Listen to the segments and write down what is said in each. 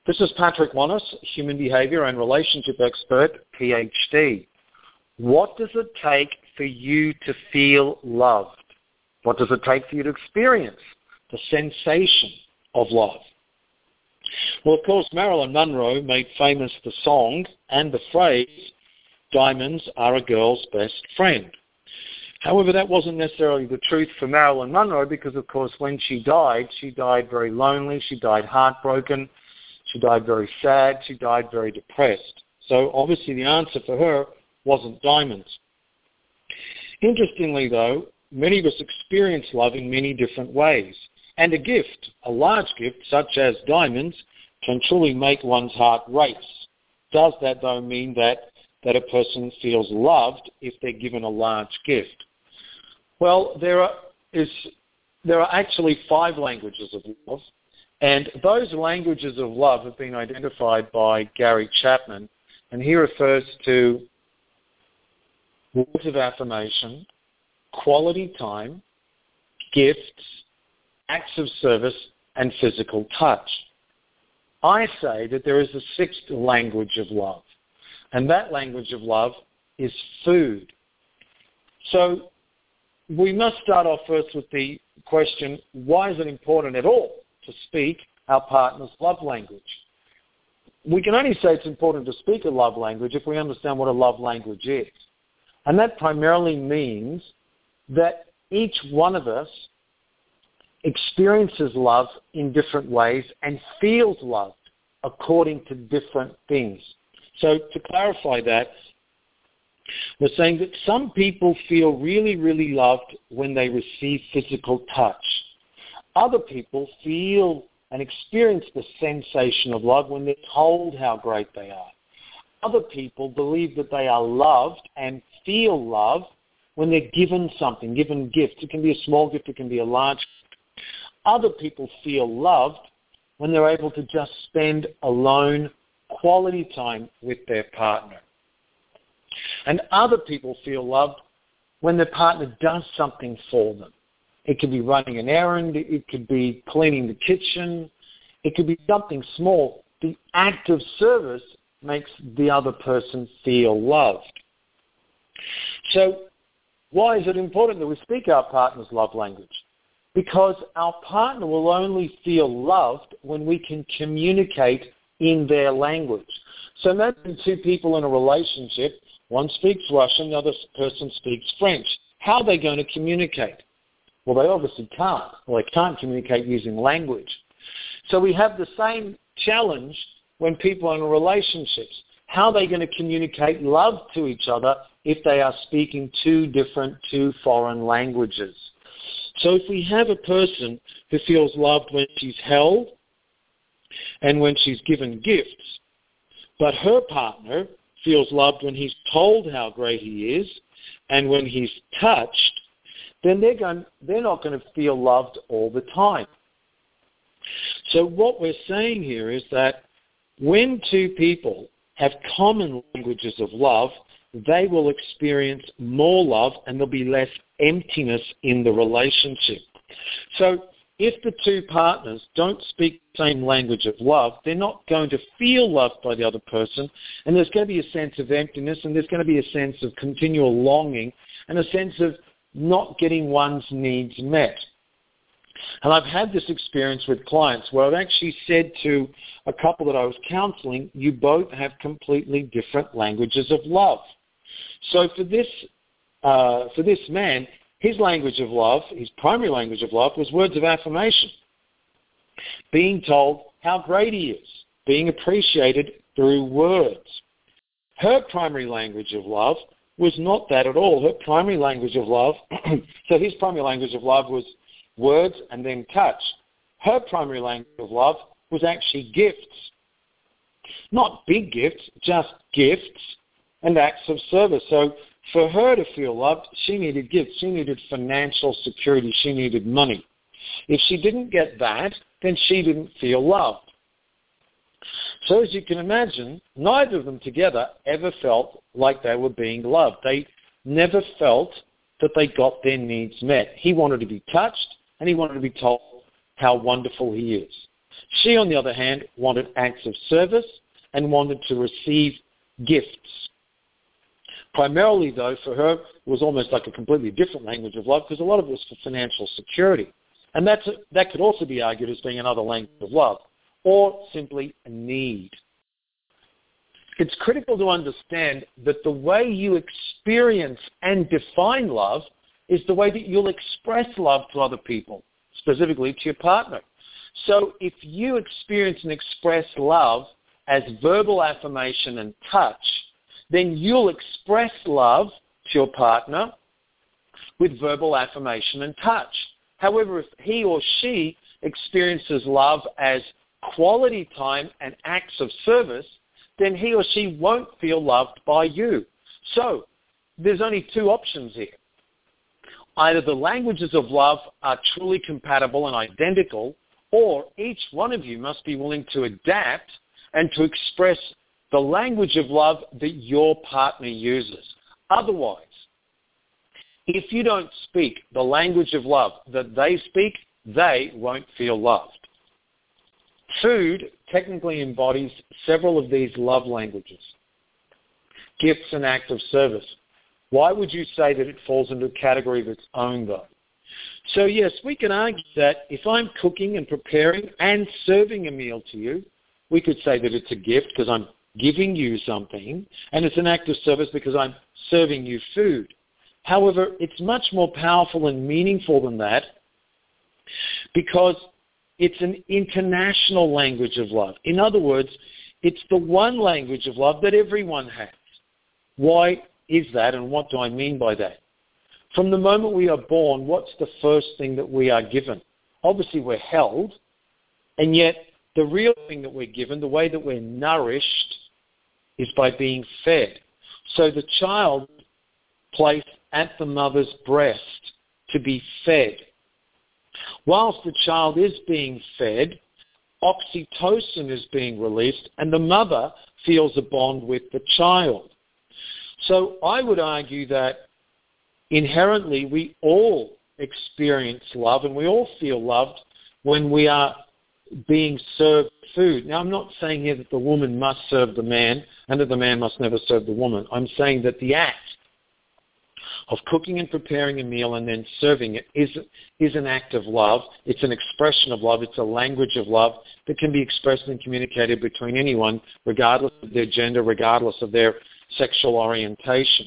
This is Patrick Monis, human behavior and relationship expert, PhD. What does it take for you to feel loved? What does it take for you to experience the sensation of love? Well, of course, Marilyn Monroe made famous the song and the phrase, "Diamonds are a girl's best friend." However, that wasn't necessarily the truth for Marilyn Monroe because, of course, when she died very lonely, she died heartbroken, she died very sad, she died very depressed. So obviously the answer for her wasn't diamonds. Interestingly, though, many of us experience love in many different ways. And a gift, a large gift, such as diamonds, can truly make one's heart race. Does that, though, mean that a person feels loved if they're given a large gift? Well, there are actually 5 languages of love, and those languages of love have been identified by Gary Chapman, and he refers to words of affirmation, quality time, gifts, acts of service, and physical touch. I say that there is a 6th language of love, and that language of love is food. So we must start off first with the question, why is it important at all to speak our partner's love language? We can only say it's important to speak a love language if we understand what a love language is. And that primarily means that each one of us experiences love in different ways and feels loved according to different things. So to clarify that, we're saying that some people feel really, really loved when they receive physical touch. Other people feel and experience the sensation of love when they're told how great they are. Other people believe that they are loved and feel love when they're given something, given gifts. It can be a small gift, it can be a large gift. Other people feel loved when they're able to just spend alone quality time with their partner. And other people feel loved when their partner does something for them. It could be running an errand, it could be cleaning the kitchen, it could be something small. The act of service makes the other person feel loved. So why is it important that we speak our partner's love language? Because our partner will only feel loved when we can communicate in their language. So imagine 2 people in a relationship. One speaks Russian, the other person speaks French. How are they going to communicate? Well, they obviously can't. Well, they can't communicate using language. So we have the same challenge when people are in relationships. How are they going to communicate love to each other if they are speaking 2 foreign languages? So if we have a person who feels loved when she's held and when she's given gifts, but her partner feels loved when he's told how great he is and when he's touched, then they're not going to feel loved all the time. So what we're saying here is that when 2 people have common languages of love, they will experience more love and there'll be less emptiness in the relationship. So if the 2 partners don't speak the same language of love, they're not going to feel loved by the other person, and there's going to be a sense of emptiness, and there's going to be a sense of continual longing and a sense of not getting one's needs met. And I've had this experience with clients where I've actually said to a couple that I was counseling, you both have completely different languages of love. So for this man, his language of love, his primary language of love, was words of affirmation. Being told how great he is, being appreciated through words. Her primary language of love was not that at all. Her primary language of love, so his primary language of love was words and then touch. Her primary language of love was actually gifts. Not big gifts, just gifts and acts of service. So for her to feel loved, she needed gifts. She needed financial security. She needed money. If she didn't get that, then she didn't feel loved. So as you can imagine, neither of them together ever felt like they were being loved. They never felt that they got their needs met. He wanted to be touched, and he wanted to be told how wonderful he is. She, on the other hand, wanted acts of service and wanted to receive gifts. Primarily, though, for her, it was almost like a completely different language of love because a lot of it was for financial security. And that could also be argued as being another language of love, or simply a need. It's critical to understand that the way you experience and define love is the way that you'll express love to other people, specifically to your partner. So if you experience and express love as verbal affirmation and touch, then you'll express love to your partner with verbal affirmation and touch. However, if he or she experiences love as quality time and acts of service, then he or she won't feel loved by you. So there's only two options here. Either the languages of love are truly compatible and identical, or each one of you must be willing to adapt and to express the language of love that your partner uses. Otherwise, if you don't speak the language of love that they speak, they won't feel loved. Food technically embodies several of these love languages. Gifts and acts of service. Why would you say that it falls into a category of its own, though? So yes, we can argue that if I'm cooking and preparing and serving a meal to you, we could say that it's a gift because I'm giving you something, and it's an act of service because I'm serving you food. However, it's much more powerful and meaningful than that because it's an international language of love. In other words, it's the one language of love that everyone has. Why is that, and what do I mean by that? From the moment we are born, what's the first thing that we are given? Obviously, we're held, and yet the real thing that we're given, the way that we're nourished, is by being fed. So the child placed at the mother's breast to be fed. Whilst the child is being fed, oxytocin is being released, and the mother feels a bond with the child. So I would argue that inherently we all experience love and we all feel loved when we are being served food. Now, I'm not saying here that the woman must serve the man and that the man must never serve the woman. I'm saying that the act of cooking and preparing a meal and then serving it is an act of love. It's an expression of love. It's a language of love that can be expressed and communicated between anyone, regardless of their gender, regardless of their sexual orientation.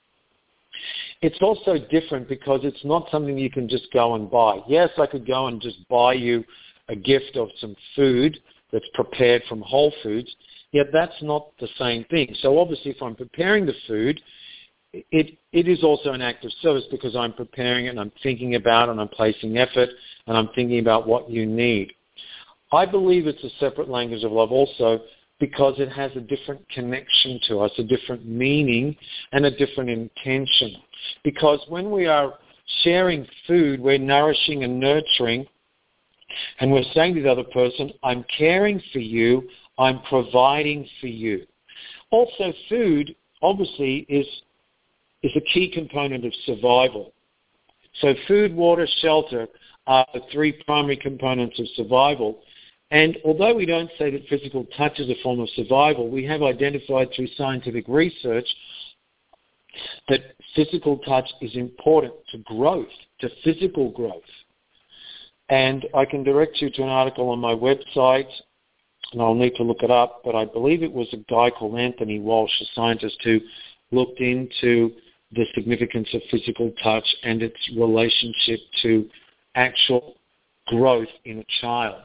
It's also different because it's not something you can just go and buy. Yes, I could go and just buy you a gift of some food that's prepared from Whole Foods, yet that's not the same thing. So obviously if I'm preparing the food, it is also an act of service because I'm preparing it and I'm thinking about it and I'm placing effort and I'm thinking about what you need. I believe it's a separate language of love also because it has a different connection to us, a different meaning and a different intention. Because when we are sharing food, we're nourishing and nurturing, and we're saying to the other person, I'm caring for you, I'm providing for you. Also, food, obviously, is a key component of survival. So food, water, shelter are the three primary components of survival. And although we don't say that physical touch is a form of survival, we have identified through scientific research that physical touch is important to growth, to physical growth. And I can direct you to an article on my website, and I'll need to look it up, but I believe it was a guy called Anthony Walsh, a scientist who looked into the significance of physical touch and its relationship to actual growth in a child.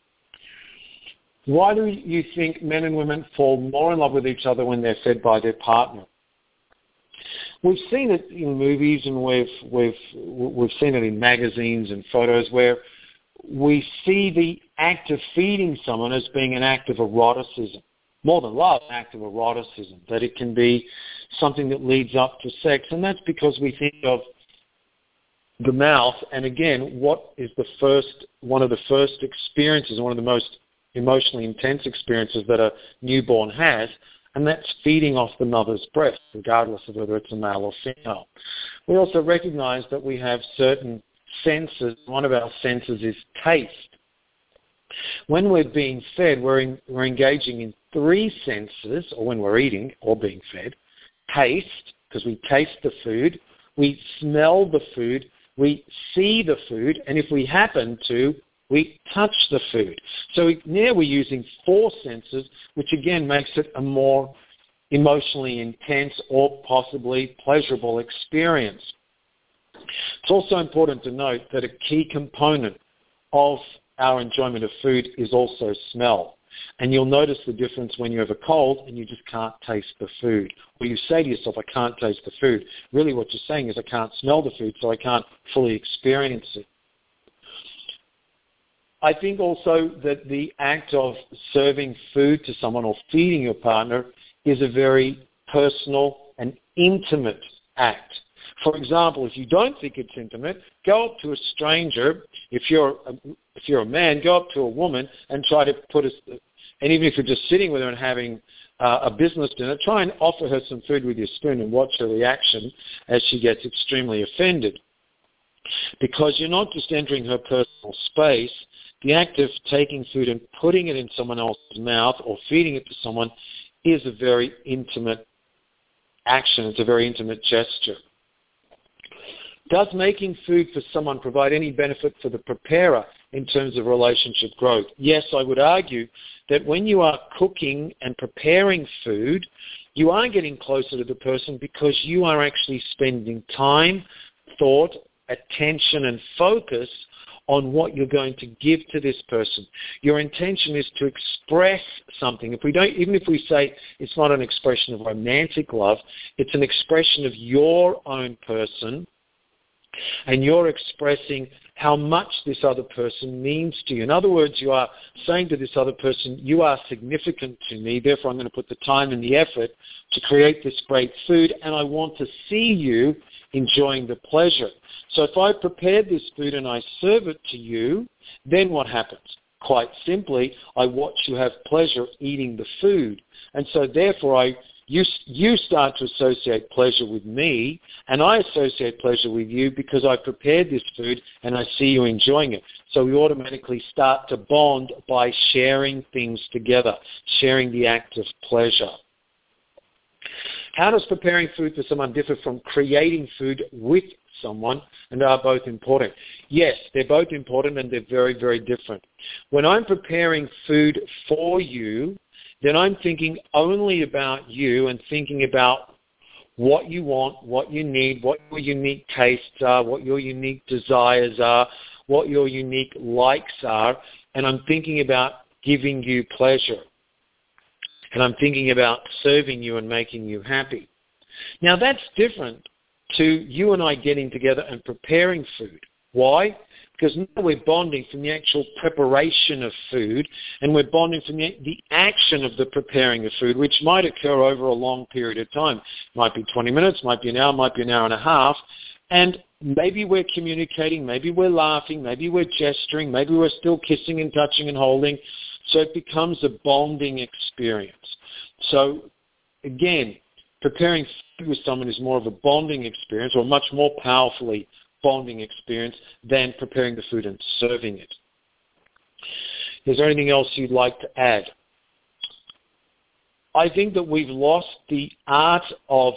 Why do you think men and women fall more in love with each other when they're fed by their partner? We've seen it in movies and we've seen it in magazines and photos where we see the act of feeding someone as being an act of eroticism. More than love, an act of eroticism, that it can be something that leads up to sex. And that's because we think of the mouth, and again, what is one of the first experiences, one of the most emotionally intense experiences that a newborn has, and that's feeding off the mother's breast, regardless of whether it's a male or female. We also recognize that we have certain senses. One of our senses is taste. When we're being fed, we're engaging in three senses, or when we're eating or being fed. Taste, because we taste the food. We smell the food. We see the food. And if we happen to, we touch the food. So now we're using four senses, which again makes it a more emotionally intense or possibly pleasurable experience. It's also important to note that a key component of our enjoyment of food is also smell. And you'll notice the difference when you have a cold and you just can't taste the food. Or you say to yourself, I can't taste the food. Really what you're saying is I can't smell the food, so I can't fully experience it. I think also that the act of serving food to someone or feeding your partner is a very personal and intimate act. For example, if you don't think it's intimate, go up to a stranger. If you're a man, go up to a woman and try to and even if you're just sitting with her and having a business dinner, try and offer her some food with your spoon and watch her reaction as she gets extremely offended. Because you're not just entering her personal space. The act of taking food and putting it in someone else's mouth or feeding it to someone is a very intimate action. It's a very intimate gesture. Does making food for someone provide any benefit for the preparer in terms of relationship growth? Yes, I would argue that when you are cooking and preparing food, you are getting closer to the person because you are actually spending time, thought, attention, and focus on what you're going to give to this person. Your intention is to express something. Even if we say it's not an expression of romantic love, it's an expression of your own person, and you're expressing how much this other person means to you. In other words, you are saying to this other person, you are significant to me, therefore I'm going to put the time and the effort to create this great food, and I want to see you enjoying the pleasure. So if I prepare this food and I serve it to you, then what happens? Quite simply, I watch you have pleasure eating the food. And so therefore you start to associate pleasure with me, and I associate pleasure with you because I prepared this food and I see you enjoying it. So we automatically start to bond by sharing things together, sharing the act of pleasure. How does preparing food for someone differ from creating food with someone, and are both important? Yes, they're both important and they're very, very different. When I'm preparing food for you, then I'm thinking only about you and thinking about what you want, what you need, what your unique tastes are, what your unique desires are, what your unique likes are, and I'm thinking about giving you pleasure. And I'm thinking about serving you and making you happy. Now that's different to you and I getting together and preparing food. Why? Because now we're bonding from the actual preparation of food, and we're bonding from the action of the preparing of food, which might occur over a long period of time. It might be 20 minutes, might be an hour, might be an hour and a half, and maybe we're communicating, maybe we're laughing, maybe we're gesturing, maybe we're still kissing and touching and holding. So it becomes a bonding experience. So again, preparing food with someone is more of a bonding experience, or a much more powerfully bonding experience than preparing the food and serving it. Is there anything else you'd like to add? I think that we've lost the art of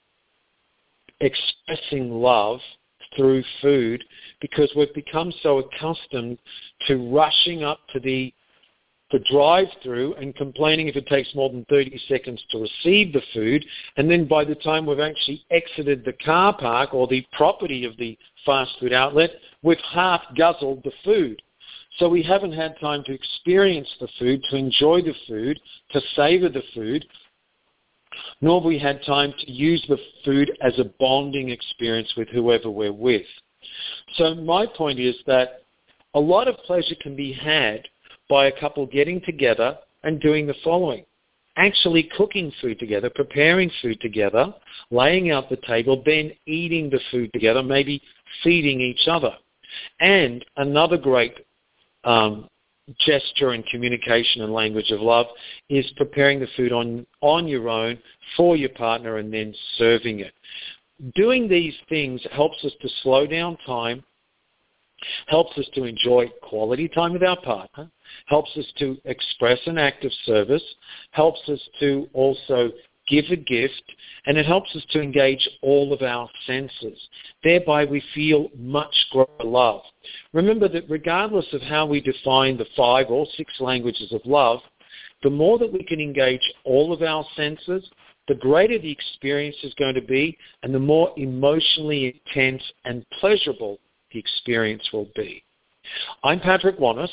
expressing love through food because we've become so accustomed to rushing up to the drive-through and complaining if it takes more than 30 seconds to receive the food, and then by the time we've actually exited the car park or the property of the fast food outlet, we've half guzzled the food. So we haven't had time to experience the food, to enjoy the food, to savor the food, nor have we had time to use the food as a bonding experience with whoever we're with. So my point is that a lot of pleasure can be had by a couple getting together and doing the following: actually cooking food together, preparing food together, laying out the table, then eating the food together, maybe feeding each other. And another great gesture and communication and language of love is preparing the food on your own for your partner and then serving it. Doing these things helps us to slow down time, helps us to enjoy quality time with our partner, helps us to express an act of service, helps us to also give a gift, and it helps us to engage all of our senses. Thereby we feel much greater love. Remember that regardless of how we define the 5 or 6 languages of love, the more that we can engage all of our senses, the greater the experience is going to be, and the more emotionally intense and pleasurable the experience will be. I'm Patrick Wanis,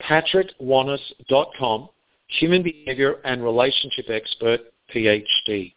patrickwanis.com, human behavior and relationship expert, PhD.